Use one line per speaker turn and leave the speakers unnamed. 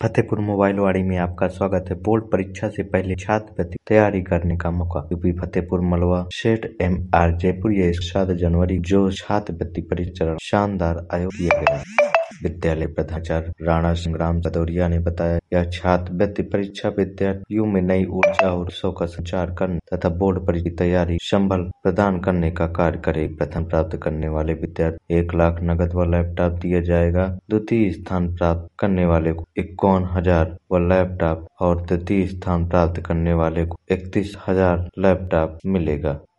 Fatehpur mobile वाड़ी में आपका स्वागत है। बोर्ड परीक्षा से पहले छात्रवृत्ति तैयारी करने का मौका। यूपी फतेहपुर मलवा सेठ MR जयपुर ये 7 जनवरी जो छात्रवृत्ति परीक्षा शानदार आयोजन किया गया। विद्यालय प्रधानाचार्य राणा संग्राम भदौरिया ने बताया, यह छात्रवृत्ति परीक्षा विद्यार्थियों में नई ऊर्जा और उत्साह का संचार करने तथा बोर्ड परीक्षा की तैयारी संबल प्रदान करने का कार्य करे। प्रथम प्राप्त करने वाले विद्यार्थी 1 लाख नगद व लैपटॉप दिया जाएगा। द्वितीय स्थान प्राप्त करने वाले को 51,000 व लैपटॉप और तृतीय स्थान प्राप्त करने वाले को 31,000 लैपटॉप मिलेगा।